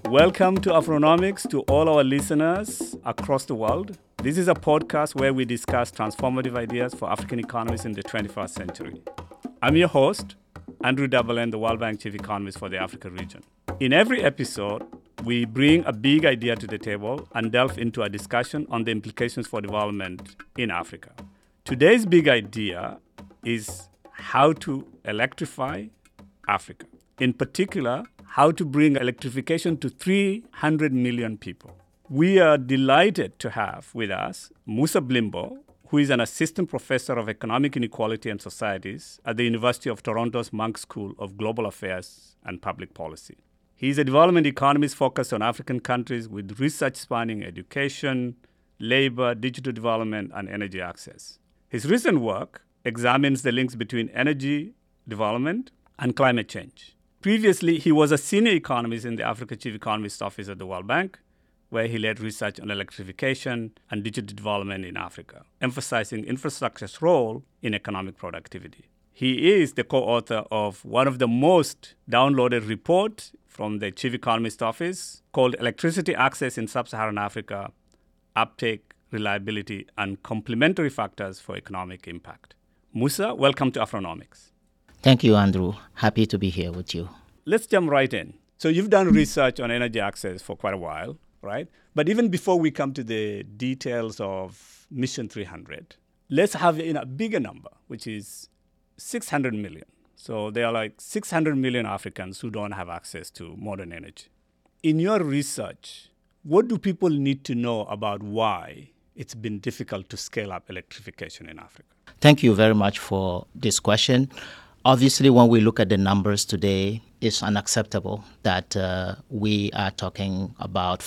Welcome to Afronomics to all our listeners across the world. This is a podcast where we discuss transformative ideas for African economies in the 21st century. I'm your host, Andrew Davalan, the World Bank Chief Economist for the Africa region. In every episode, we bring a big idea to the table and delve into a discussion on the implications for development in Africa. Today's big idea is how to electrify Africa. In particular, how to bring electrification to 300 million people. We are delighted to have with us Musa Blimbo, who is an assistant professor of economic inequality and societies at the University of Toronto's Munk School of Global Affairs and Public Policy. He is a development economist focused on African countries with research spanning education, labor, digital development, and energy access. His recent work examines the links between energy development and climate change. Previously, he was a senior economist in the Africa Chief Economist Office at the World Bank, where he led research on electrification and digital development in Africa, emphasizing infrastructure's role in economic productivity. He is the co-author of one of the most downloaded reports from the Chief Economist Office called Electricity Access in Sub-Saharan Africa, Uptake, Reliability, and Complementary Factors for Economic Impact. Musa, welcome to Afronomics. Thank you, Andrew. Happy to be here with you. Let's jump right in. So you've done research on energy access for quite a while, right? But even before we come to the details of Mission 300, let's have a bigger number, which is 600 million. So there are like 600 million Africans who don't have access to modern energy. In your research, what do people need to know about why it's been difficult to scale up electrification in Africa? Thank you very much for this question. Obviously, when we look at the numbers today, it's unacceptable that we are talking about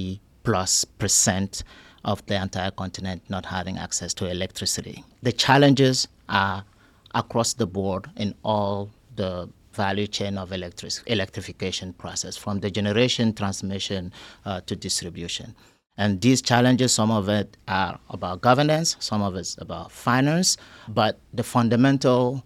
40+% of the entire continent not having access to electricity. The challenges are across the board in all the value chain of electrification process, from the generation, transmission to distribution. And these challenges, some of it are about governance, some of it's about finance, but the fundamental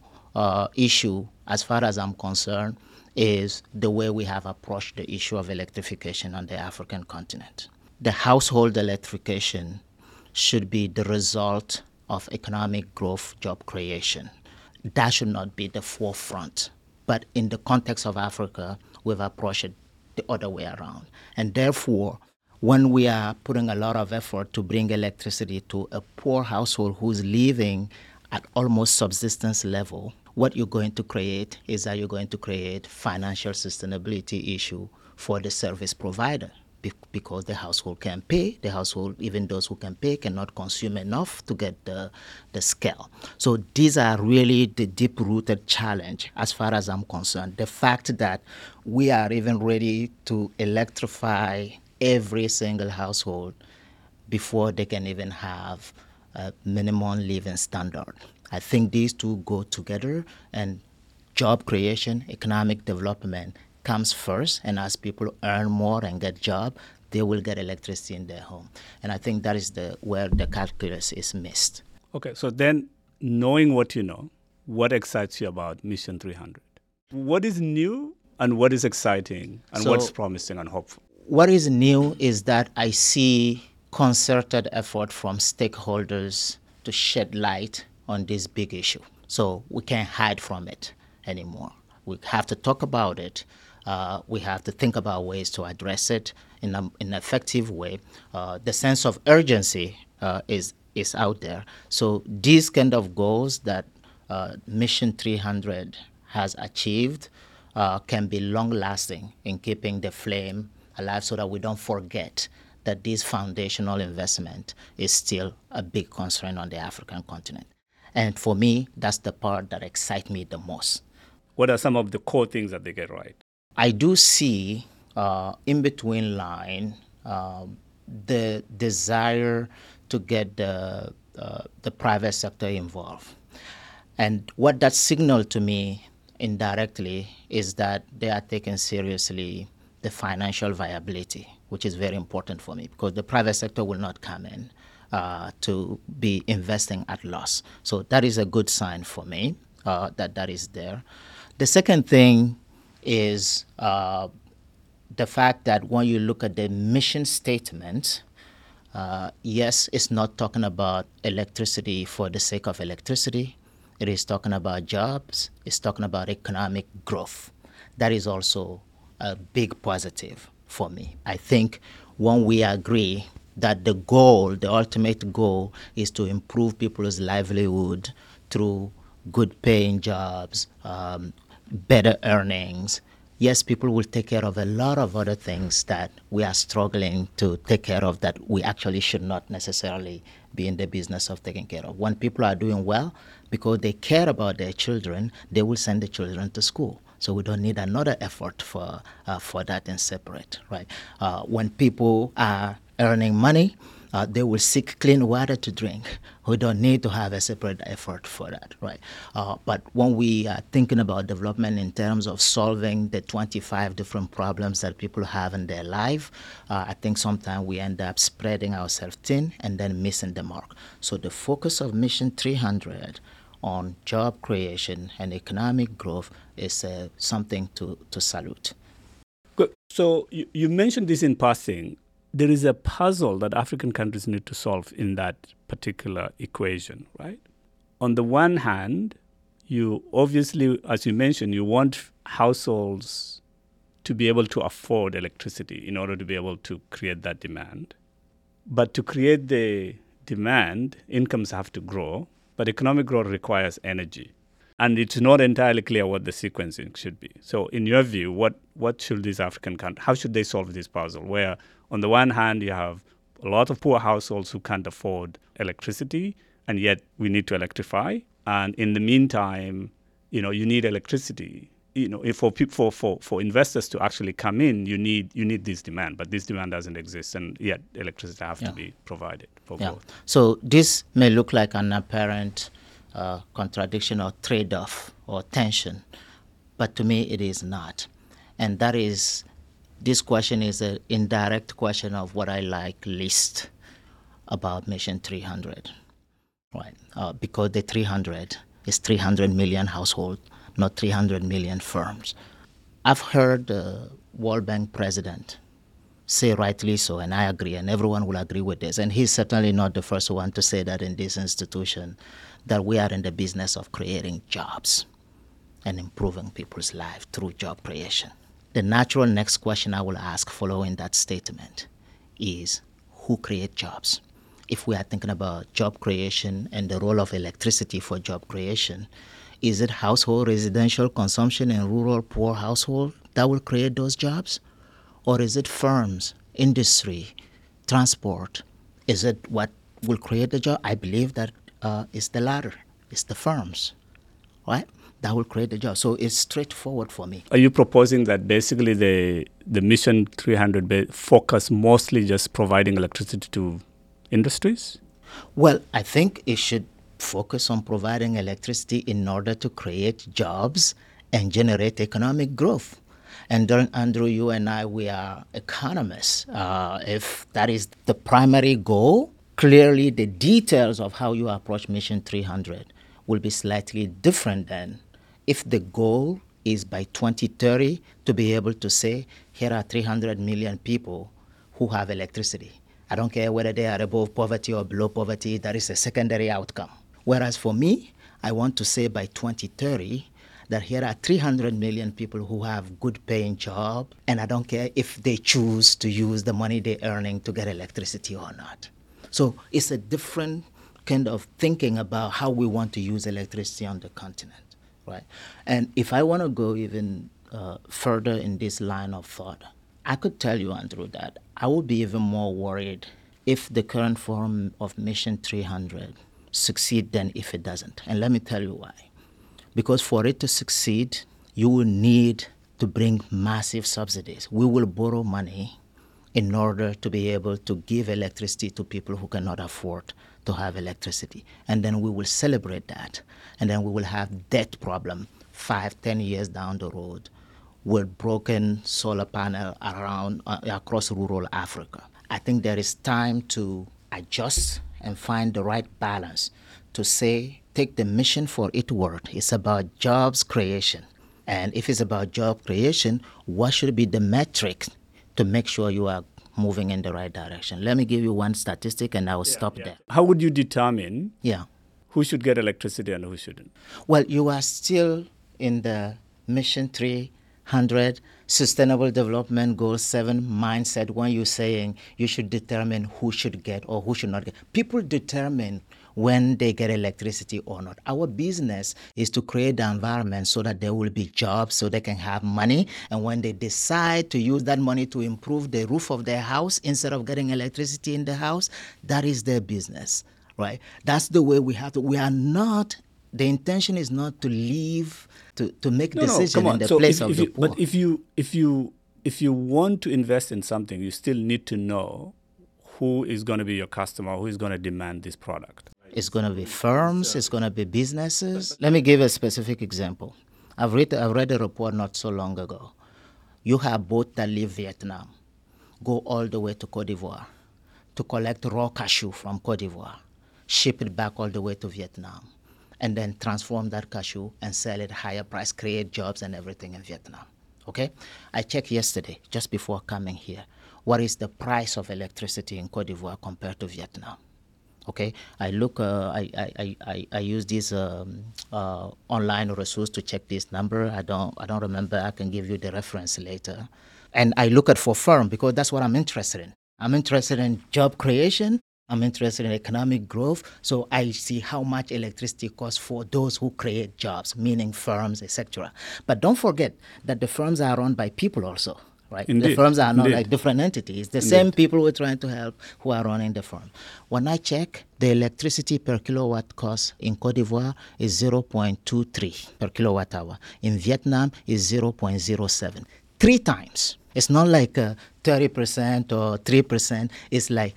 issue, as far as I'm concerned, is the way we have approached the issue of electrification on the African continent. The household electrification should be the result of economic growth, job creation. That should not be the forefront. But in the context of Africa, we've approached it the other way around. And therefore, when we are putting a lot of effort to bring electricity to a poor household who's living at almost subsistence level, what you're going to create is that you're going to create financial sustainability issue for the service provider because the household can pay. The household, even those who can pay, cannot consume enough to get the scale. So these are really the deep-rooted challenge as far as I'm concerned. The fact that we are even ready to electrify every single household before they can even have a minimum living standard. I think these two go together, and job creation, economic development comes first, and as people earn more and get job, they will get electricity in their home. And I think that is where the calculus is missed. Okay, so then knowing what you know, what excites you about Mission 300? What is new and what is exciting and what's promising and hopeful? What is new is that I see concerted effort from stakeholders to shed light on this big issue. So we can't hide from it anymore. We have to talk about it. We have to think about ways to address it in an effective way. The sense of urgency is out there. So these kind of goals that Mission 300 has achieved can be long-lasting in keeping the flame alive so that we don't forget that this foundational investment is still a big concern on the African continent. And for me, that's the part that excites me the most. What are some of the core things that they get right? I do see in between line the desire to get the private sector involved. And what that signaled to me indirectly is that they are taking seriously the financial viability, which is very important for me because the private sector will not come in to be investing at loss. So that is a good sign for me that is there. The second thing is the fact that when you look at the mission statement, yes, it's not talking about electricity for the sake of electricity. It is talking about jobs. It's talking about economic growth. That is also a big positive for me. I think when we agree that the goal, the ultimate goal, is to improve people's livelihood through good paying jobs, better earnings, yes, people will take care of a lot of other things that we are struggling to take care of that we actually should not necessarily be in the business of taking care of. When people are doing well, because they care about their children, they will send the children to school. So we don't need another effort for that in separate, right? When people are earning money, they will seek clean water to drink. We don't need to have a separate effort for that, right? But when we are thinking about development in terms of solving the 25 different problems that people have in their life, I think sometimes we end up spreading ourselves thin and then missing the mark. So the focus of Mission 300 on job creation and economic growth is something to salute. Good. So you mentioned this in passing. There is a puzzle that African countries need to solve in that particular equation, right? On the one hand, you obviously, as you mentioned, you want households to be able to afford electricity in order to be able to create that demand. But to create the demand, incomes have to grow, but economic growth requires energy. And it's not entirely clear what the sequencing should be. So in your view, what should these African countries, how should they solve this puzzle? Where on the one hand, you have a lot of poor households who can't afford electricity, and yet we need to electrify. And in the meantime, you need electricity. For investors to actually come in, you need this demand, but this demand doesn't exist, and yet electricity has to be provided for both. So this may look like an apparent contradiction or trade-off or tension, but to me it is not. And that is, this question is an indirect question of what I like least about Mission 300, right? Because the 300 is 300 million households, not 300 million firms. I've heard the World Bank president say, rightly so, and I agree, and everyone will agree with this, and he's certainly not the first one to say that in this institution, that we are in the business of creating jobs and improving people's lives through job creation. The natural next question I will ask following that statement is, who create jobs? If we are thinking about job creation and the role of electricity for job creation, is it household residential consumption in rural poor households that will create those jobs? Or is it firms, industry, transport? Is it what will create the job? I believe that it's the latter. It's the firms, right? That will create the job. So it's straightforward for me. Are you proposing that basically the Mission 300 focus mostly just providing electricity to industries? Well, I think it should focus on providing electricity in order to create jobs and generate economic growth. And Andrew, you and I, we are economists. If that is the primary goal, clearly the details of how you approach Mission 300 will be slightly different than if the goal is by 2030 to be able to say, here are 300 million people who have electricity. I don't care whether they are above poverty or below poverty, that is a secondary outcome. Whereas for me, I want to say by 2030 that here are 300 million people who have good paying jobs, and I don't care if they choose to use the money they're earning to get electricity or not. So it's a different kind of thinking about how we want to use electricity on the continent, right? And if I want to go even further in this line of thought, I could tell you, Andrew, that I would be even more worried if the current form of Mission 300 succeed than if it doesn't. And let me tell you why. Because for it to succeed, you will need to bring massive subsidies. We will borrow money in order to be able to give electricity to people who cannot afford to have electricity. And then we will celebrate that. And then we will have debt problem 5-10 years down the road with broken solar panel around across rural Africa. I think there is time to adjust and find the right balance to say, take the mission for its word. It's about jobs creation. And if it's about job creation, what should be the metric to make sure you are moving in the right direction. Let me give you one statistic and I will stop there. How would you determine Yeah. who should get electricity and who shouldn't? Well, you are still in the Mission 300 Sustainable Development Goal 7 mindset when you're saying you should determine who should get or who should not get. People determine when they get electricity or not. Our business is to create the environment so that there will be jobs, so they can have money. And when they decide to use that money to improve the roof of their house instead of getting electricity in the house, that is their business, right? That's the way we have to. We are not, the intention is not to leave, to make decisions in the place of the poor. But if you want to invest in something, you still need to know who is going to be your customer, who is going to demand this product. It's going to be firms, it's going to be businesses. Let me give a specific example. I've read a report not so long ago. You have boats that leave Vietnam, go all the way to Cote d'Ivoire to collect raw cashew from Cote d'Ivoire, ship it back all the way to Vietnam, and then transform that cashew and sell it higher price, create jobs and everything in Vietnam. Okay? I checked yesterday, just before coming here, what is the price of electricity in Cote d'Ivoire compared to Vietnam? Okay, I look. I use this online resource to check this number. I don't remember. I can give you the reference later. And I look at for firm because that's what I'm interested in. I'm interested in job creation. I'm interested in economic growth. So I see how much electricity costs for those who create jobs, meaning firms, etc. But don't forget that the firms are run by people also. Right? Indeed. The firms are not Indeed. like different entities. The Indeed. same people we're trying to help who are running the firm. When I check, the electricity per kilowatt cost in Cote d'Ivoire is 0.23 per kilowatt hour. In Vietnam is 0.07. 3 times. It's not like 30% or 3%. It's like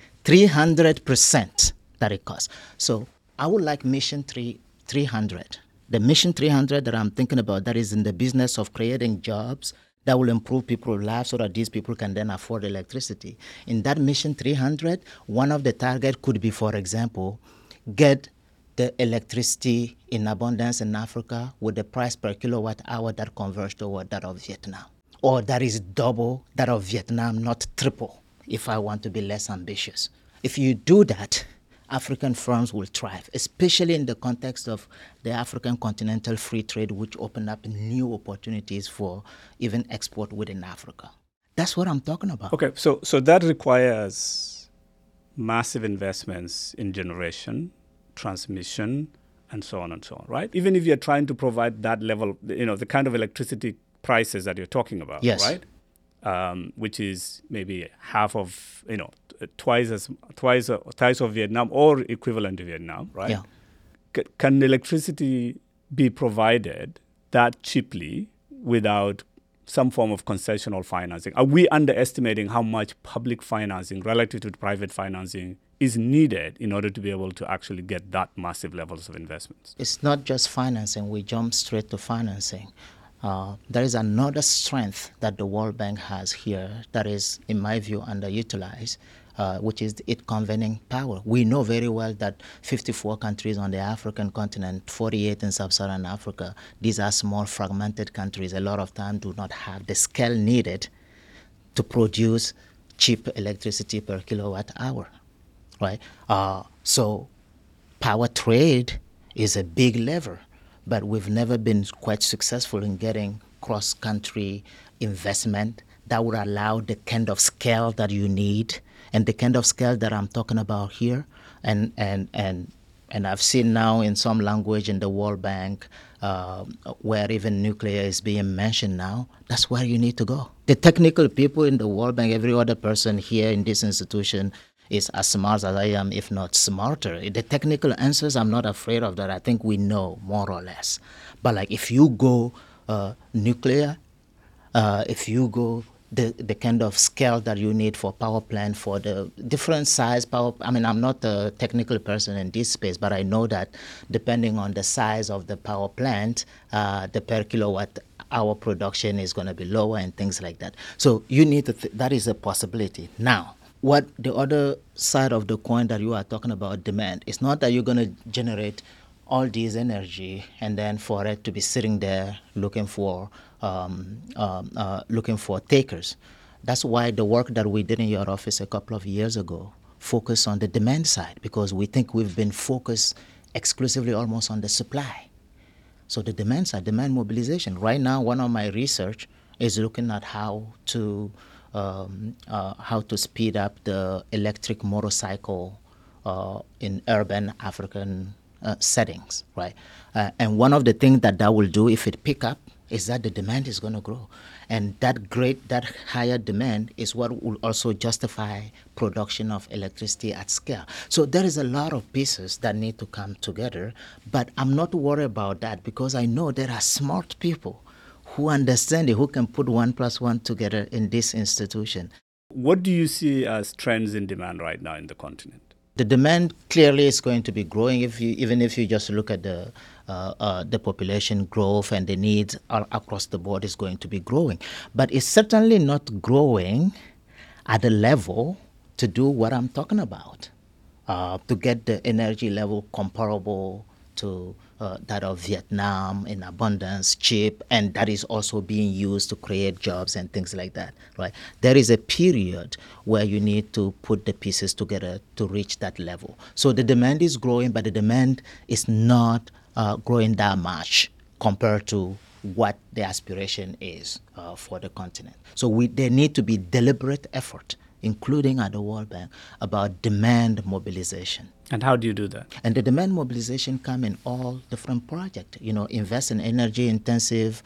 300% that it costs. So I would like Mission 300. The Mission 300 that I'm thinking about, that is in the business of creating jobs that will improve people's lives so that these people can then afford electricity. In that Mission 300, one of the targets could be, for example, get the electricity in abundance in Africa with the price per kilowatt hour that converts toward that of Vietnam. Or that is double that of Vietnam, not triple, if I want to be less ambitious. If you do that, African firms will thrive, especially in the context of the African continental free trade, which opened up new opportunities for even export within Africa. That's what I'm talking about. Okay, so that requires massive investments in generation, transmission, and so on and so on, right? Even if you're trying to provide that level, the kind of electricity prices that you're talking about, yes. Right? Which is maybe half of, twice of Vietnam or equivalent to Vietnam, right? Yeah. Can electricity be provided that cheaply without some form of concessional financing? Are we underestimating how much public financing relative to private financing is needed in order to be able to actually get that massive levels of investments? It's not just financing. We jump straight to financing. There is another strength that the World Bank has here that is, in my view, underutilized, which is its convening power. We know very well that 54 countries on the African continent, 48 in sub-Saharan Africa, these are small, fragmented countries, a lot of time do not have the scale needed to produce cheap electricity per kilowatt hour, right? So power trade is a big lever. But we've never been quite successful in getting cross-country investment that would allow the kind of scale that you need and the kind of scale that I'm talking about here. And I've seen now in some language in the World Bank where even nuclear is being mentioned now. That's where you need to go. The technical people in the World Bank, every other person here in this institution is as smart as I am, if not smarter. The technical answers, I'm not afraid of that. I think we know more or less. But like if you go nuclear, if you go the kind of scale that you need for power plant, for the different size power, I mean, I'm not a technical person in this space, but I know that depending on the size of the power plant, the per kilowatt hour production is going to be lower and things like that. So you need to, that is a possibility. Now, what the other side of the coin that you are talking about, demand, it's not that you're going to generate all this energy and then for it to be sitting there looking for takers. That's why the work that we did in your office a couple of years ago focused on the demand side, because we think we've been focused exclusively almost on the supply. So the demand side, demand mobilization. Right now, one of my research is looking at how to speed up the electric motorcycle in urban African settings, right? And one of the things that will do if it pick up is that the demand is going to grow, and that higher demand is what will also justify production of electricity at scale. So there is a lot of pieces that need to come together, but I'm not worried about that because I know there are smart people who understand it, who can put 1 + 1 together in this institution. What do you see as trends in demand right now in the continent? The demand clearly is going to be growing even if you just look at the population growth and the needs across the board is going to be growing. But it's certainly not growing at a level to do what I'm talking about, to get the energy level comparable to that of Vietnam in abundance, cheap, and that is also being used to create jobs and things like that, right? There is a period where you need to put the pieces together to reach that level. So the demand is growing, but the demand is not growing that much compared to what the aspiration is for the continent. So there need to be deliberate effort, including at the World Bank, about demand mobilization. And how do you do that? And the demand mobilization come in all different projects. Invest in energy-intensive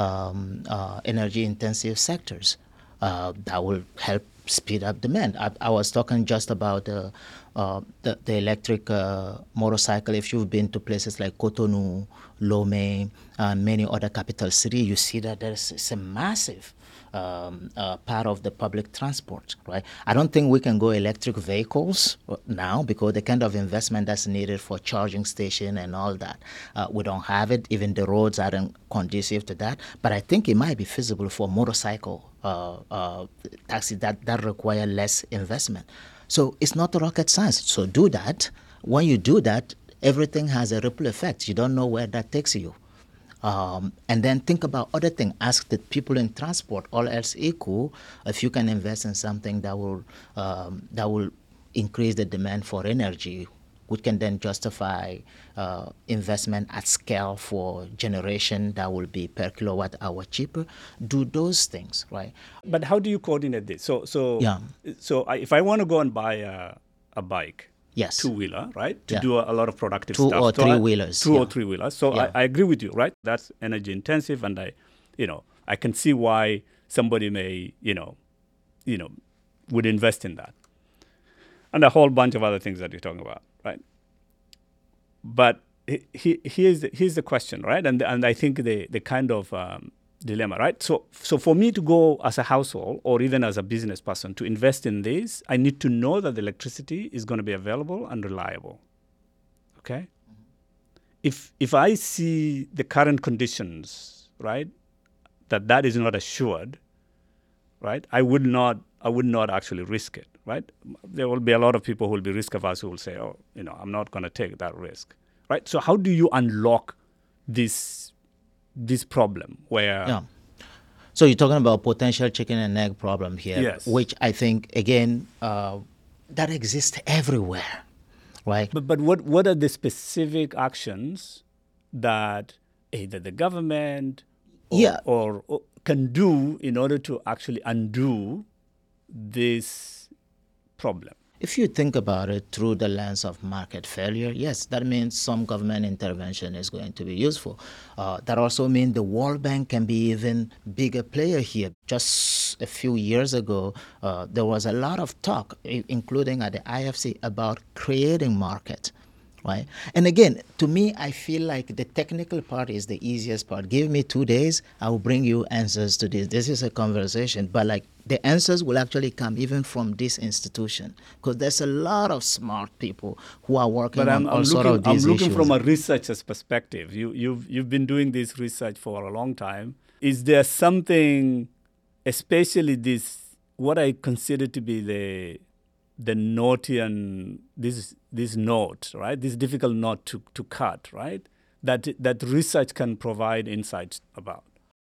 sectors that will help speed up demand. I was talking just about the electric motorcycle. If you've been to places like Cotonou, Lomé, many other capital cities, you see that it's a massive part of the public transport, right? I don't think we can go electric vehicles now because the kind of investment that's needed for charging station and all that, we don't have it. Even the roads aren't conducive to that. But I think it might be feasible for motorcycle taxis that require less investment. So it's not rocket science. So do that. When you do that, everything has a ripple effect. You don't know where that takes you. And then think about other things. Ask the people in transport, all else equal, if you can invest in something that will increase the demand for energy, which can then justify investment at scale for generation that will be per kilowatt hour cheaper. Do those things, right? But how do you coordinate this? So if I want to go and buy a bike, yes, two-wheeler, right? To do a lot of productive two stuff. Or three-wheelers. Or three-wheelers. So I agree with you, right? That's energy intensive, and I can see why somebody may, would invest in that. And a whole bunch of other things that you're talking about, right? But here's the question, right? And I think the kind of dilemma, right? So for me to go as a household or even as a business person to invest in this, I need to know that the electricity is going to be available and reliable. Okay? If I see the current conditions, right, that is not assured, right, I would not actually risk it, right? There will be a lot of people who will be risk averse who will say, I'm not going to take that risk, right? So how do you unlock this problem where... Yeah. So you're talking about potential chicken and egg problem here, yes, which I think, again, that exists everywhere, right? But what are the specific actions that either the government or can do in order to actually undo this problem? If you think about it through the lens of market failure, yes, that means some government intervention is going to be useful. That also means the World Bank can be even bigger player here. Just a few years ago, there was a lot of talk, including at the IFC, about creating market, right? And again, to me, I feel like the technical part is the easiest part. Give me 2 days, I will bring you answers to this. This is a conversation, but the answers will actually come even from this institution, because there's a lot of smart people who are working on all sorts of these issues. I'm looking from a researcher's perspective. You've been doing this research for a long time. Is there something, especially this, what I consider to be the Notian, this note, right? This difficult knot to cut, right? That research can provide insights about.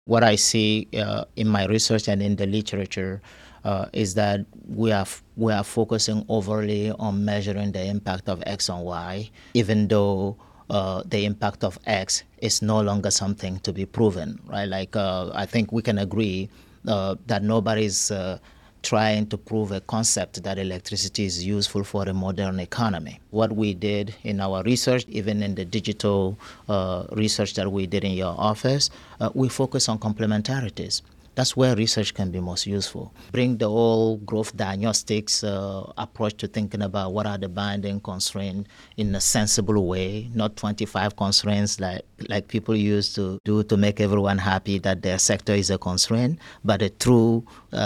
What I see in my research and in the literature is that we are focusing overly on measuring the impact of X on Y, even though the impact of X is no longer something to be proven, right? Like I think we can agree that nobody's trying to prove a concept that electricity is useful for a modern economy. What we did in our research, even in the digital research that we did in your office, we focus on complementarities. That's where research can be most useful. Bring the whole growth diagnostics approach to thinking about what are the binding constraints in a sensible way, not 25 constraints like people used to do to make everyone happy that their sector is a constraint, but a true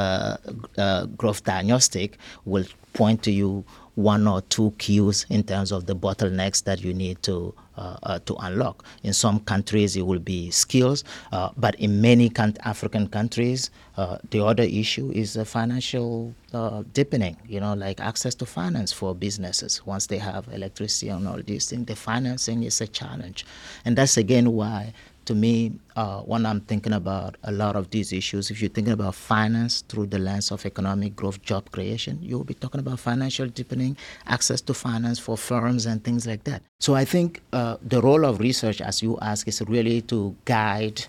growth diagnostic will point to you one or two cues in terms of the bottlenecks that you need to unlock. In some countries, it will be skills, but in many African countries, the other issue is financial deepening. You know, like access to finance for businesses. Once they have electricity and all these things, the financing is a challenge, and that's again why. To me, when I'm thinking about a lot of these issues, if you're thinking about finance through the lens of economic growth, job creation, you'll be talking about financial deepening, access to finance for firms and things like that. So I think the role of research, as you ask, is really to guide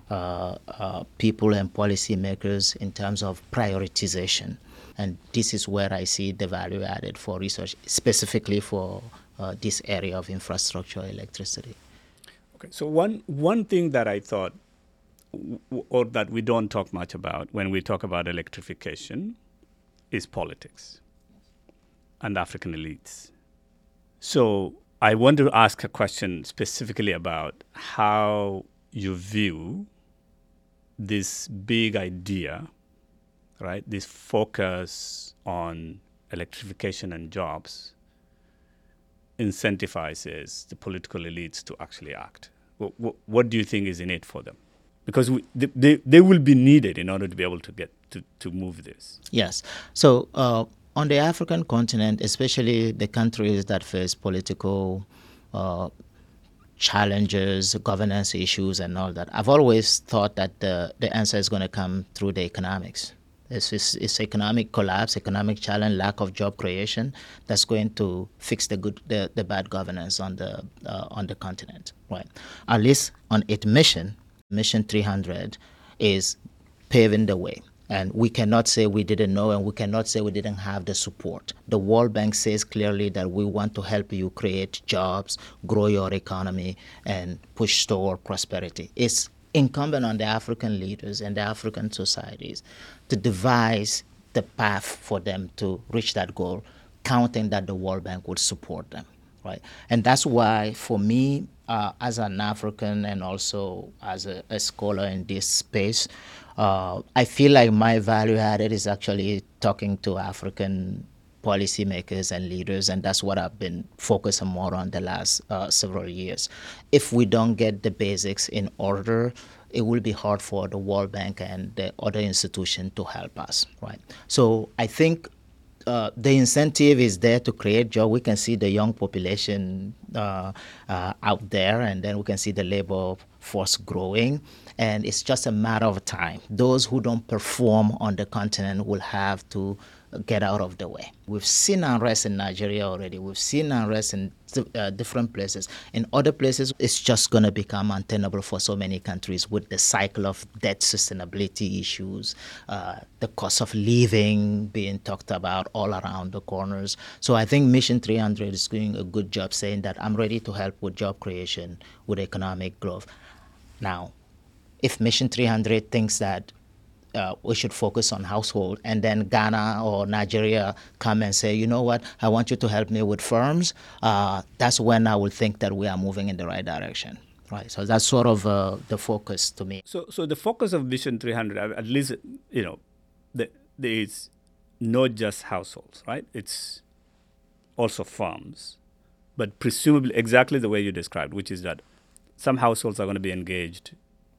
people and policymakers in terms of prioritization. And this is where I see the value added for research, specifically for this area of infrastructure, electricity. Okay, so one thing that I thought, or that we don't talk much about when we talk about electrification, is politics and African elites. So I want to ask a question specifically about how you view this big idea, right? This focus on electrification and jobs incentivizes the political elites to actually act. What do you think is in it for them? Because they will be needed in order to be able to get to move this. Yes. So on the African continent, especially the countries that face political challenges, governance issues, and all that, I've always thought that the answer is going to come through the economics. It's economic collapse, economic challenge, lack of job creation that's going to fix the bad governance on the continent, right? At least on its mission 300 is paving the way. And we cannot say we didn't know, and we cannot say we didn't have the support. The World Bank says clearly that we want to help you create jobs, grow your economy, and push toward prosperity. It's incumbent on the African leaders and the African societies to devise the path for them to reach that goal, counting that the World Bank would support them, right? And that's why, for me, as an African and also as a scholar in this space, I feel like my value added is actually talking to African policymakers and leaders, and that's what I've been focusing more on the last several years. If we don't get the basics in order, it will be hard for the World Bank and the other institutions to help us, right? So I think the incentive is there to create jobs. We can see the young population out there, and then we can see the labor force growing, and it's just a matter of time. Those who don't perform on the continent will have to get out of the way. We've seen unrest in Nigeria already. We've seen unrest in different places. In other places, it's just going to become untenable for so many countries with the cycle of debt sustainability issues, the cost of living being talked about all around the corners. So I think Mission 300 is doing a good job saying that I'm ready to help with job creation, with economic growth. Now, if Mission 300 thinks that we should focus on household, and then Ghana or Nigeria come and say, you know what, I want you to help me with firms, that's when I will think that we are moving in the right direction. Right, so that's sort of the focus to me. So the focus of Mission 300, at least, there is not just households, right? It's also firms, but presumably exactly the way you described, which is that some households are going to be engaged.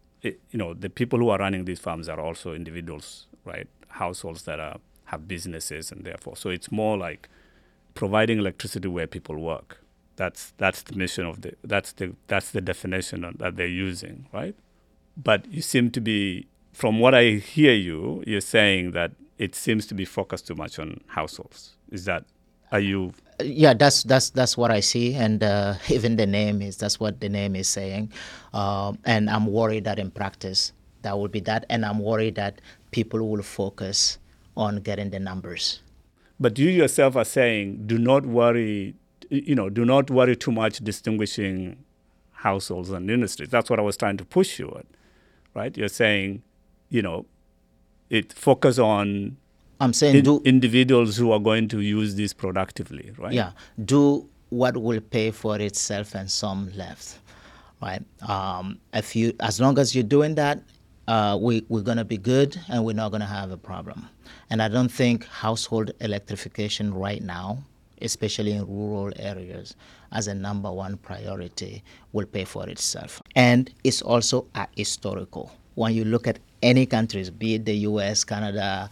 The people who are running these farms are also individuals, right? Households that have businesses, and therefore, so it's more like providing electricity where people work. That's the mission of that's the definition that they're using, right? But you seem to be, from what I hear you, you're saying that it seems to be focused too much on households. Is that, are you? Yeah, that's what I see, and even that's what the name is saying, and I'm worried that in practice that will be that, and I'm worried that people will focus on getting the numbers. But you yourself are saying, do not worry, do not worry too much distinguishing households and industries. That's what I was trying to push you at, right? You're saying, it focus on I'm saying individuals who are going to use this productively, right? Yeah, do what will pay for itself and some left, right? As long as you're doing that, we're going to be good and we're not going to have a problem. And I don't think household electrification right now, especially in rural areas, as a number one priority, will pay for itself. And it's also historical. When you look at any countries, be it the U.S., Canada,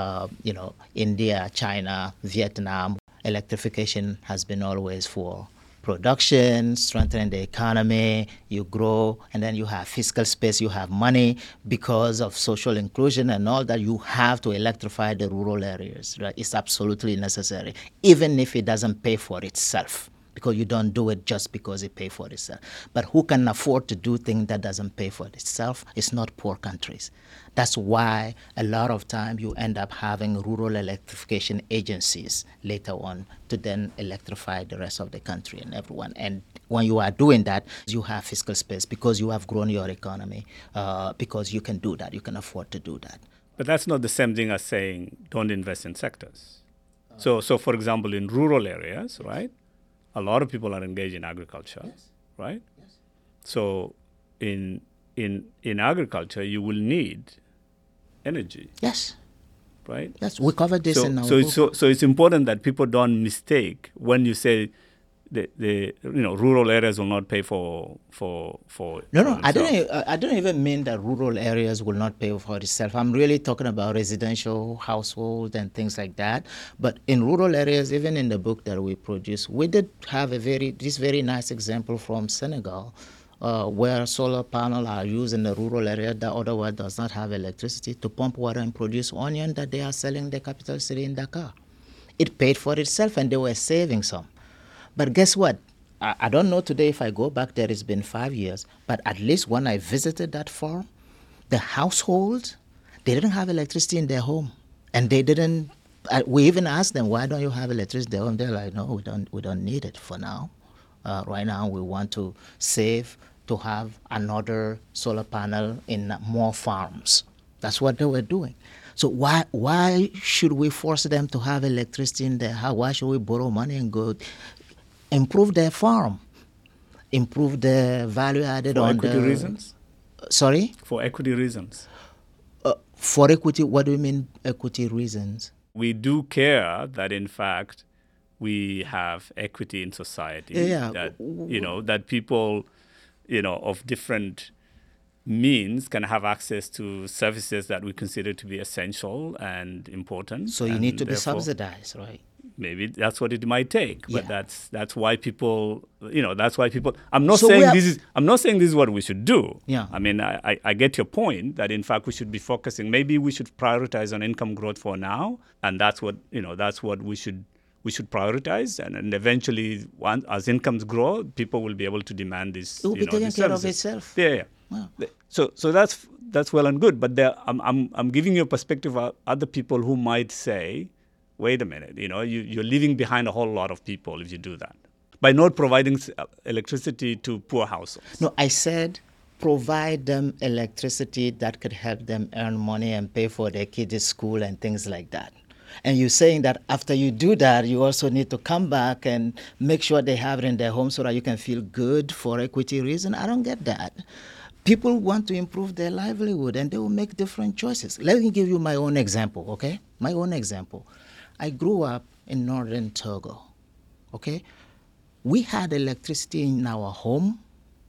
India, China, Vietnam, electrification has been always for production, strengthening the economy, you grow, and then you have fiscal space, you have money because of social inclusion and all that. You have to electrify the rural areas. Right? It's absolutely necessary, even if it doesn't pay for itself, because you don't do it just because it pays for itself. But who can afford to do things that doesn't pay for itself? It's not poor countries. That's why a lot of time you end up having rural electrification agencies later on to then electrify the rest of the country and everyone. And when you are doing that, you have fiscal space because you have grown your economy, because you can do that, you can afford to do that. But that's not the same thing as saying don't invest in sectors. So for example, in rural areas, right? A lot of people are engaged in agriculture, yes. Right? Yes. So in agriculture, you will need energy. Yes. Right? Yes, we covered this in our book. So it's important that people don't mistake when you say the rural areas will not pay for No, I don't even mean that rural areas will not pay for itself. I'm really talking about residential households and things like that. But in rural areas, even in the book that we produced, we did have this very nice example from Senegal, where solar panels are used in the rural area that otherwise does not have electricity to pump water and produce onion that they are selling in the capital city in Dakar. It paid for itself and they were saving some. But guess what? I don't know today if I go back there, it's been 5 years, but at least when I visited that farm, the household, they didn't have electricity in their home. And they didn't, we even asked them, why don't you have electricity in their home? They're like, no, we don't need it for now. Right now, we want to save to have another solar panel in more farms. That's what they were doing. So why should we force them to have electricity in their house? Why should we borrow money and go improve their farm, improve the value added for equity reasons? Sorry? For equity reasons. For equity, what do you mean equity reasons? We do care that, in fact, we have equity in society. Yeah. That people, of different means can have access to services that we consider to be essential and important. So you need to be subsidized, right? Maybe that's what it might take, but Yeah. that's why people, I'm not saying this is what we should do. Yeah. I mean, I get your point that in fact we should be focusing. Maybe we should prioritize on income growth for now, and that's what we should prioritize, and eventually, as incomes grow, people will be able to demand this. It will be taking care of itself. Yeah. Wow. So that's well and good, but I'm giving you a perspective of other people who might say, wait a minute, you're leaving behind a whole lot of people if you do that by not providing electricity to poor households. No, I said provide them electricity that could help them earn money and pay for their kids' school and things like that. And you're saying that after you do that, you also need to come back and make sure they have it in their home so that you can feel good for equity reason. I don't get that. People want to improve their livelihood and they will make different choices. Let me give you my own example, okay? My own example. I grew up in northern Togo, okay? We had electricity in our home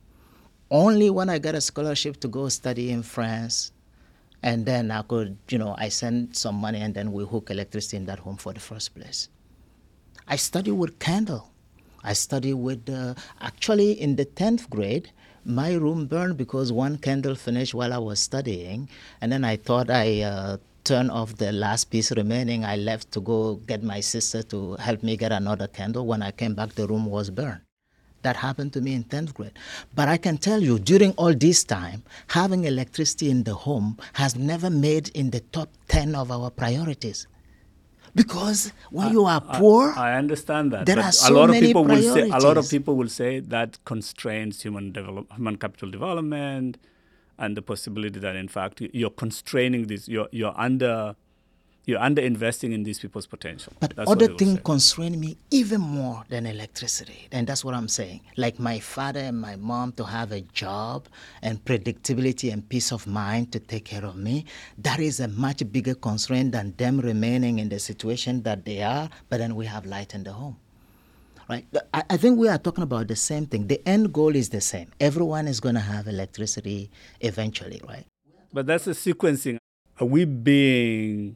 only when I got a scholarship to go study in France. And then I could, I sent some money and then we hook electricity in that home for the first place. I studied with candle. I studied with, actually in the 10th grade, My room burned because one candle finished while I was studying, and then I thought I turned off the last piece remaining. I left to go get my sister to help me get another candle. When I came back, the room was burned. That happened to me in 10th grade. But I can tell you, during all this time, having electricity in the home has never made in the top 10 of our priorities. Because when you are poor, I understand that. There but are so many a lot of priorities. people will say that constrains human capital development, and the possibility that in fact you're constraining this. You're under investing in these people's potential. But That's what other they will things say. constrain me even more than electricity. And that's what I'm saying. Like my father and my mom to have a job and predictability and peace of mind to take care of me, that is a much bigger constraint than them remaining in the situation that they are, but then we have light in the home. Right? I think we are talking about the same thing. The end goal is the same. Everyone is going to have electricity eventually, right? But that's the sequencing. Are we being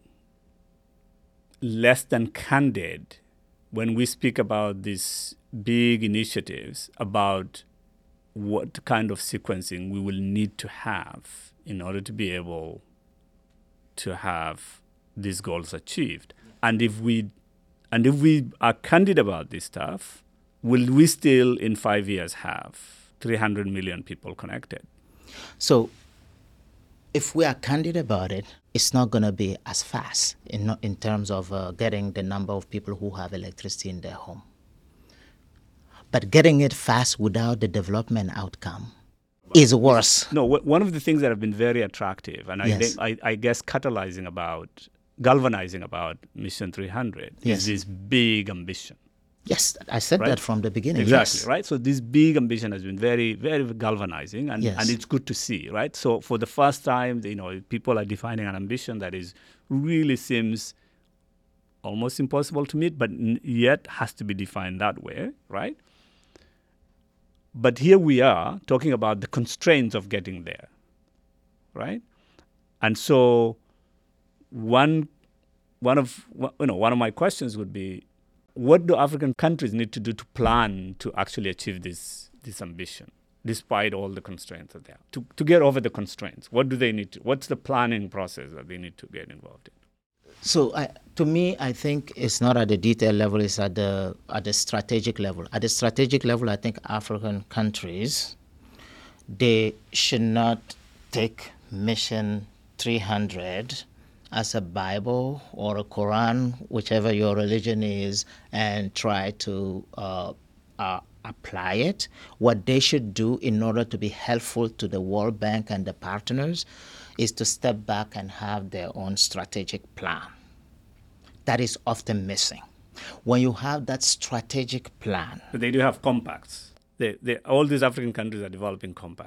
less than candid when we speak about these big initiatives about what kind of sequencing we will need to have in order to be able to have these goals achieved? And if we are candid about this stuff, will we still in 5 years have 300 million people connected? So if we are candid about it, it's not going to be as fast in terms of getting the number of people who have electricity in their home. But getting it fast without the development outcome is worse. No, one of the things that have been very attractive, and Yes. I guess galvanizing about Mission 300 Yes. is this big ambition. Yes, I said Right? that from the beginning. Exactly, yes. right? So this big ambition has been very, very galvanizing, and, Yes. and it's good to see, right? So for the first time, people are defining an ambition that is really seems almost impossible to meet, but yet has to be defined that way, right? But here we are talking about the constraints of getting there, right? And so one of my questions would be, what do African countries need to do to plan to actually achieve this ambition, despite all the constraints that they have? To get over the constraints, what do they need to? What's the planning process that they need to get involved in? So to me, I think it's not at the detail level, it's at the strategic level. At the strategic level, I think African countries, they should not take Mission 300 as a Bible or a Quran, whichever your religion is, and try to apply it. What they should do in order to be helpful to the World Bank and the partners is to step back and have their own strategic plan. That is often missing. When you have that strategic plan. But they do have compacts. All these African countries are developing compacts.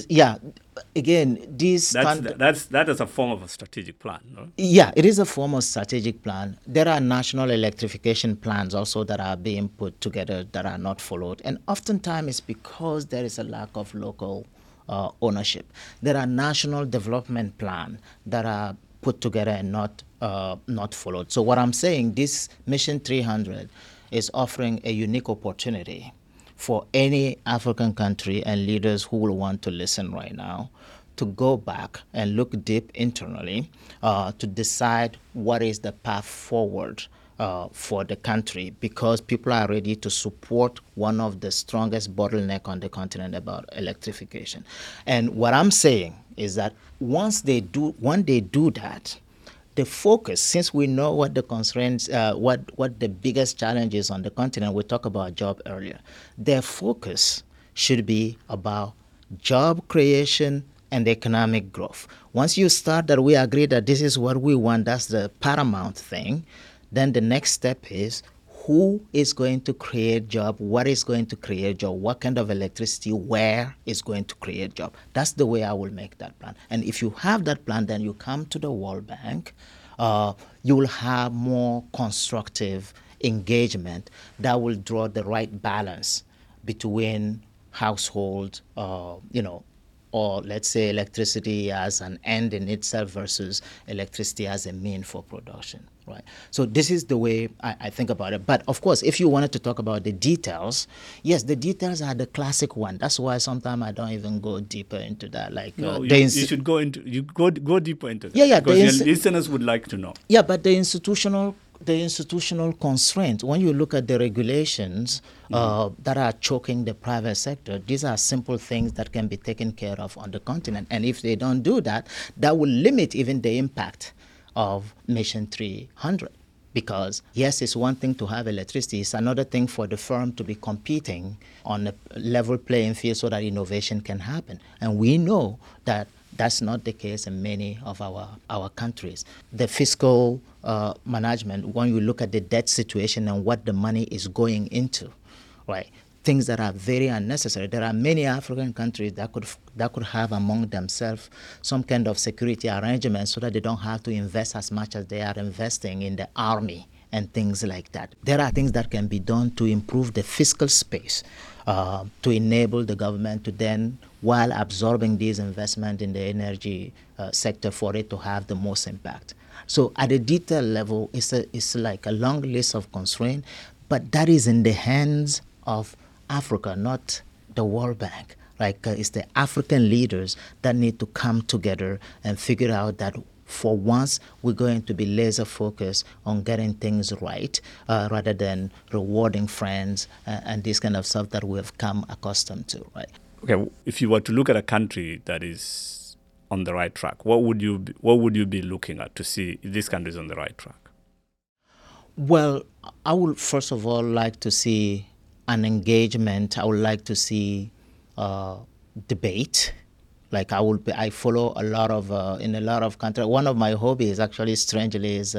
That is a form of a strategic plan, no? Yeah, it is a form of strategic plan. There are national electrification plans also that are being put together that are not followed. And oftentimes it's because there is a lack of local ownership. There are national development plans that are put together and not followed. So what I'm saying, this Mission 300 is offering a unique opportunity for any African country and leaders who will want to listen right now to go back and look deep internally to decide what is the path forward for the country, because people are ready to support one of the strongest bottleneck on the continent about electrification. And what I'm saying is that when they do that, the focus, since we know what the constraints, what the biggest challenge is on the continent, we talked about job earlier, their focus should be about job creation and economic growth. Once you start that we agree that this is what we want, that's the paramount thing, then the next step is who is going to create job, what is going to create job, what kind of electricity, where is going to create job. That's the way I will make that plan. And if you have that plan, then you come to the World Bank, you will have more constructive engagement that will draw the right balance between household, or let's say electricity as an end in itself versus electricity as a mean for production, right? So this is the way I think about it. But of course, if you wanted to talk about the details, yes, the details are the classic one. That's why sometimes I don't even go deeper into that. Like No, you should go deeper into that. Yeah, because your listeners would like to know. Yeah, but the institutional constraint, when you look at the regulations that are choking the private sector, these are simple things that can be taken care of on the continent. And if they don't do that, that will limit even the impact of Mission 300. Because yes, it's one thing to have electricity, it's another thing for the firm to be competing on a level playing field so that innovation can happen. And we know that that's not the case in many of our countries. The fiscal management, when you look at the debt situation and what the money is going into, right? Things that are very unnecessary. There are many African countries that could have among themselves some kind of security arrangement so that they don't have to invest as much as they are investing in the army and things like that. There are things that can be done to improve the fiscal space, to enable the government to then, while absorbing these investments in the energy sector, for it to have the most impact. So at a detail level, it's like a long list of constraints, but that is in the hands of Africa, not the World Bank. Like it's the African leaders that need to come together and figure out that for once we're going to be laser focused on getting things right rather than rewarding friends and this kind of stuff that we've come accustomed to, right? Okay, if you were to look at a country that is on the right track, what would you be looking at to see if this country is on the right track? Well, I would first of all like to see an engagement. I would like to see debate. Like I follow a lot of in a lot of countries. One of my hobbies, actually, strangely, is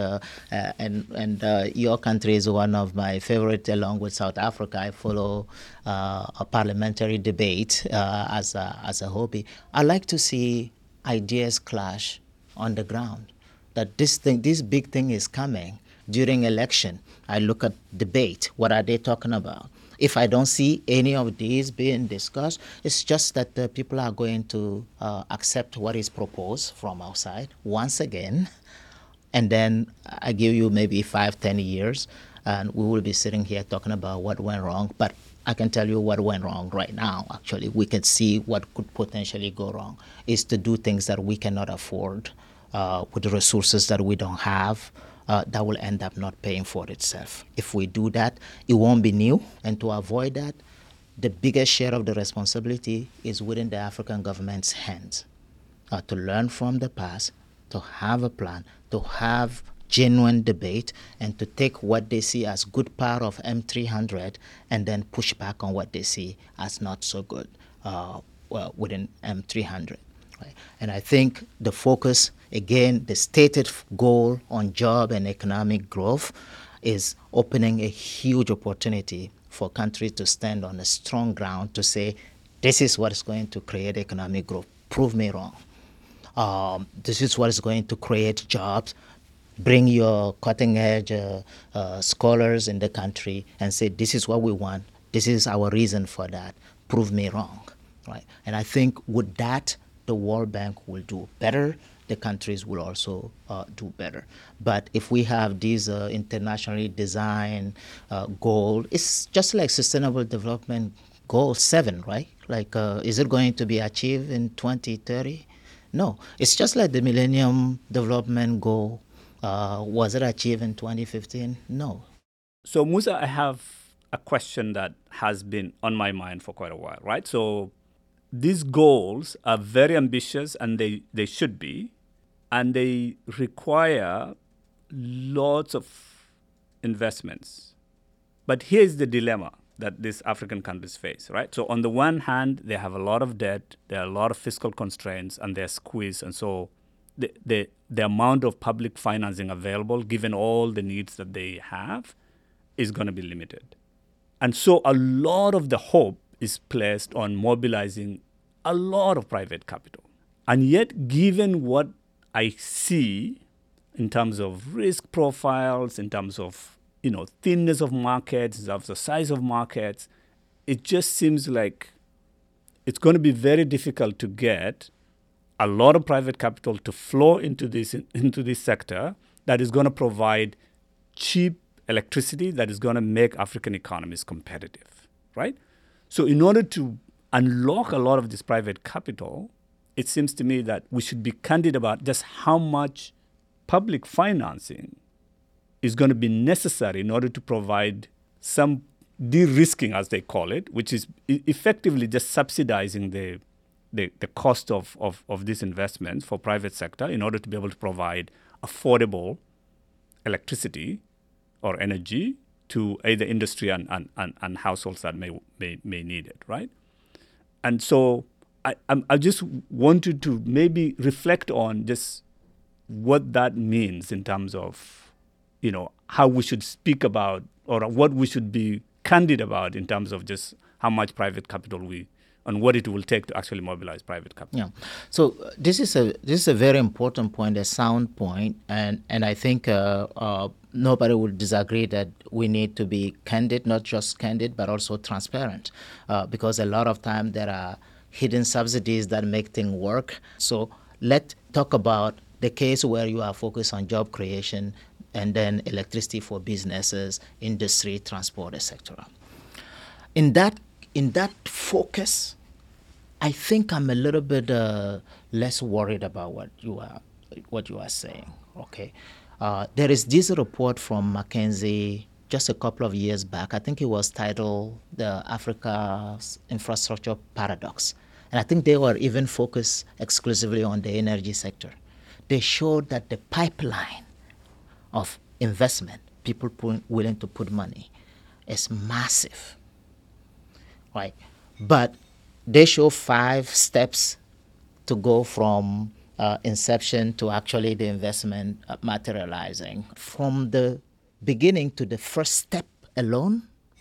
and your country is one of my favorite, along with South Africa. I follow a parliamentary debate as a hobby. I like to see ideas clash on the ground. That this big thing is coming during election. I look at debate. What are they talking about? If I don't see any of these being discussed, it's just that the people are going to accept what is proposed from outside once again. And then I give you maybe 5-10 years, and we will be sitting here talking about what went wrong. But I can tell you what went wrong right now, actually. We can see what could potentially go wrong is to do things that we cannot afford with the resources that we don't have. That will end up not paying for itself. If we do that, it won't be new. And to avoid that, the biggest share of the responsibility is within the African government's hands. To learn from the past, to have a plan, to have genuine debate, and to take what they see as good part of M300 and then push back on what they see as not so good within M300. Right? And I think the focus, again, the stated goal on job and economic growth is opening a huge opportunity for countries to stand on a strong ground to say, this is what is going to create economic growth. Prove me wrong. This is what is going to create jobs. Bring your cutting-edge scholars in the country and say, this is what we want. This is our reason for that. Prove me wrong. Right? And I think with that, the World Bank will do better. The countries will also do better. But if we have these internationally designed goals, it's just like Sustainable Development Goal 7, right? Like, is it going to be achieved in 2030? No. It's just like the Millennium Development Goal. Was it achieved in 2015? No. So, Musa, I have a question that has been on my mind for quite a while, right? So, these goals are very ambitious, and they should be, and they require lots of investments. But here's the dilemma that these African countries face, right? So on the one hand, they have a lot of debt, there are a lot of fiscal constraints, and they're squeezed. And so the amount of public financing available, given all the needs that they have, is going to be limited. And so a lot of the hope is placed on mobilizing a lot of private capital. And yet, given what I see in terms of risk profiles, in terms of thinness of markets, in terms of the size of markets, it just seems like it's going to be very difficult to get a lot of private capital to flow into this sector that is going to provide cheap electricity that is going to make African economies competitive, right? So in order to unlock a lot of this private capital, it seems to me that we should be candid about just how much public financing is going to be necessary in order to provide some de-risking, as they call it, which is effectively just subsidizing the cost of these investments for private sector in order to be able to provide affordable electricity or energy to either industry and households that may need it, right? And so I just wanted to maybe reflect on just what that means in terms of, how we should speak about or what we should be candid about in terms of just how much private capital and what it will take to actually mobilize private capital. Yeah. So this is a very important point, a sound point, and I think nobody will disagree that we need to be candid, not just candid, but also transparent, because a lot of time there are hidden subsidies that make things work. So let's talk about the case where you are focused on job creation and then electricity for businesses, industry, transport, etc. In that focus, I think I'm a little bit less worried about what you are saying. Okay, there is this report from McKinsey just a couple of years back. I think it was titled "The Africa's Infrastructure Paradox," and I think they were even focused exclusively on the energy sector. They showed that the pipeline of investment, people willing to put money, is massive, right? But they show 5 steps to go from inception to actually the investment materializing. From the beginning to the first step alone,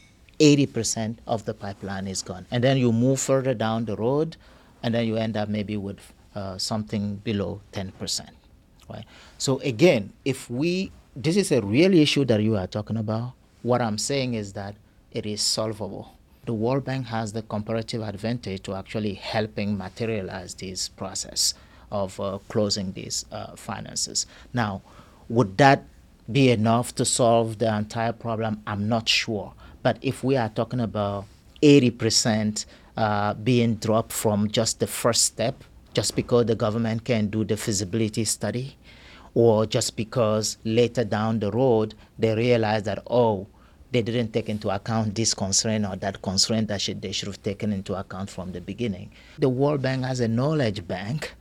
80% of the pipeline is gone. And then you move further down the road, and then you end up maybe with something below 10%. Right? So again, this is a real issue that you are talking about. What I'm saying is that it is solvable. The World Bank has the comparative advantage to actually helping materialize this process of closing these finances. Now, would that be enough to solve the entire problem? I'm not sure. But if we are talking about 80% being dropped from just the first step, just because the government can do the feasibility study, or just because later down the road they realize that, they didn't take into account this constraint or that constraint that they should have taken into account from the beginning. The World Bank as a knowledge bank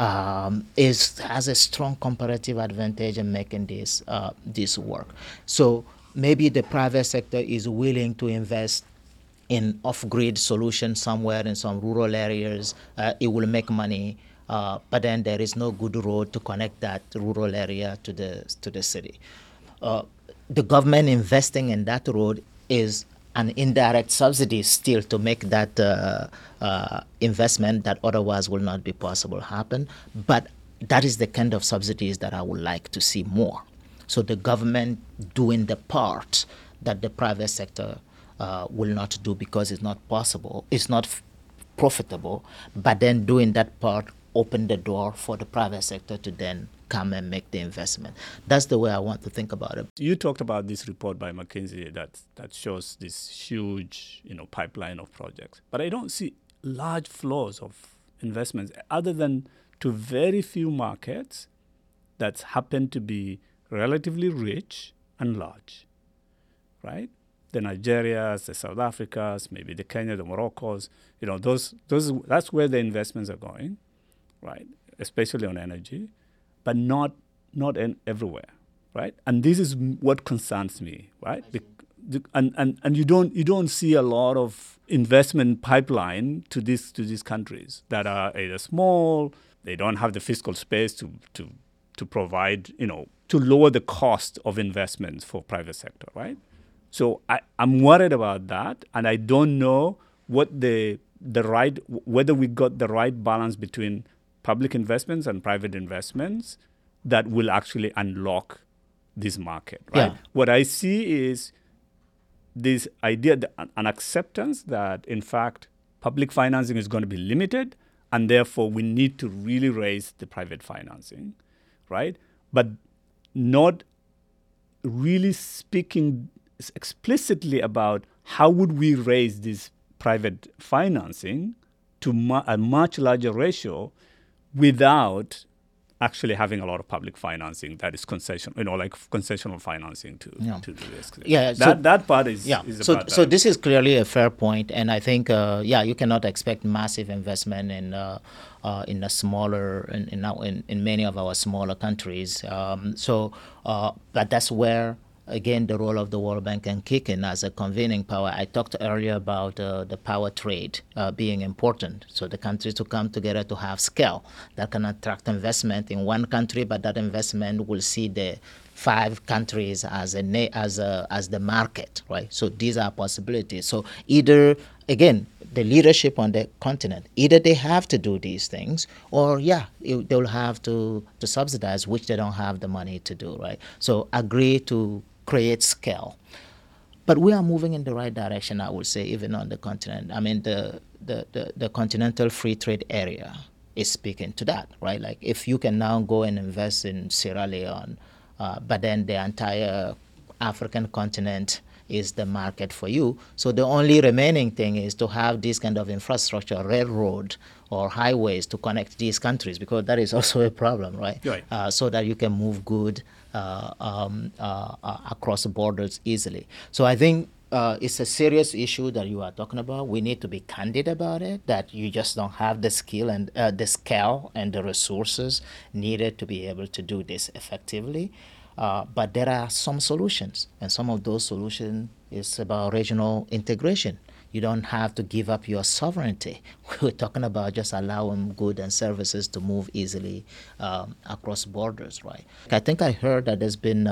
has a strong comparative advantage in making this work. So maybe the private sector is willing to invest in off-grid solutions somewhere in some rural areas. It will make money, but then there is no good road to connect that rural area to the city. The government investing in that road is an indirect subsidy still to make that investment that otherwise will not be possible happen. But that is the kind of subsidies that I would like to see more. So the government doing the part that the private sector will not do because it's not possible, it's not profitable, but then doing that part open the door for the private sector to then come and make the investment. That's the way I want to think about it. You talked about this report by McKinsey that shows this huge, pipeline of projects, but I don't see large flows of investments other than to very few markets that happen to be relatively rich and large, right? The Nigerias, the South Africas, maybe the Kenya, the Moroccos, that's where the investments are going, right? Especially on energy, but not everywhere, right? And this is what concerns me, right? And you don't see a lot of investment pipeline to these countries that are either small, they don't have the fiscal space to provide, to lower the cost of investments for private sector, right? So I'm worried about that, and I don't know what whether we got the right balance between public investments and private investments that will actually unlock this market, right? Yeah. What I see is this idea, an acceptance that, in fact, public financing is going to be limited, and therefore we need to really raise the private financing, right? But not really speaking explicitly about how would we raise this private financing to a much larger ratio without actually having a lot of public financing that is concessional, like concessional financing to do this. Yeah, that part is So this is clearly a fair point, and I think you cannot expect massive investment in a smaller in many of our smaller countries. But that's where, again, the role of the World Bank can kick in as a convening power. I talked earlier about the power trade being important. So the countries to come together to have scale that can attract investment in one country, but that investment will see the 5 countries as the market, right? So these are possibilities. So either, again, the leadership on the continent, either they have to do these things, or they'll have to subsidize, which they don't have the money to do, right? So agree to create scale. But we are moving in the right direction, I would say, even on the continent. I mean, the continental free trade area is speaking to that, right? Like, if you can now go and invest in Sierra Leone, but then the entire African continent is the market for you. So the only remaining thing is to have this kind of infrastructure, railroad or highways to connect these countries, because that is also a problem, right? So that you can move good across the borders easily. So I think it's a serious issue that you are talking about. We need to be candid about it, that you just don't have the skill and the scale and the resources needed to be able to do this effectively. But there are some solutions, and some of those solutions is about regional integration. You don't have to give up your sovereignty. We're talking about just allowing goods and services to move easily across borders, right? I think I heard that there's been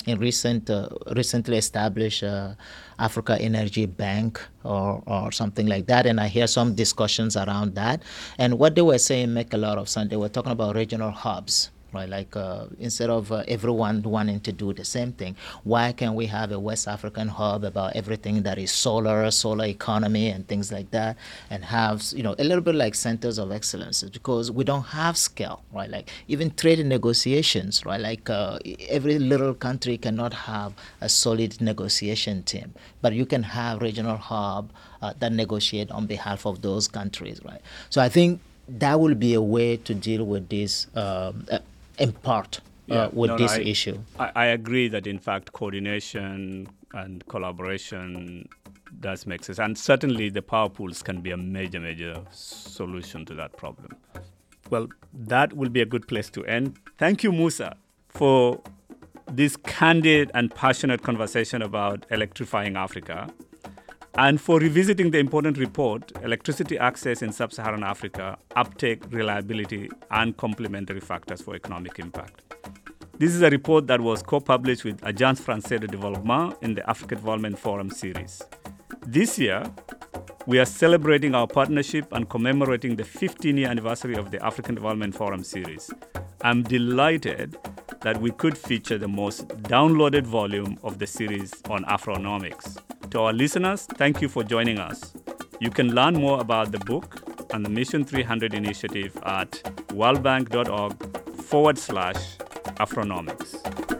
recently established Africa Energy Bank or something like that, and I hear some discussions around that. And what they were saying make a lot of sense. They were talking about regional hubs. Right, like instead of everyone wanting to do the same thing, why can't we have a West African hub about everything that is solar economy and things like that, and have a little bit like centers of excellence, because we don't have scale, right? Like even trade negotiations, right? Like every little country cannot have a solid negotiation team, but you can have regional hub that negotiate on behalf of those countries, right? So I think that will be a way to deal with this. In part this issue. I agree that, in fact, coordination and collaboration does make sense. And certainly the power pools can be a major solution to that problem. Well, that will be a good place to end. Thank you, Musa, for this candid and passionate conversation about electrifying Africa, and for revisiting the important report, Electricity Access in Sub-Saharan Africa, Uptake, Reliability, and Complementary Factors for Economic Impact. This is a report that was co-published with Agence Française de Développement in the Africa Development Forum series. This year, we are celebrating our partnership and commemorating the 15-year anniversary of the African Development Forum series. I'm delighted that we could feature the most downloaded volume of the series on Afronomics. To our listeners, thank you for joining us. You can learn more about the book and the Mission 300 initiative at worldbank.org/Afronomics.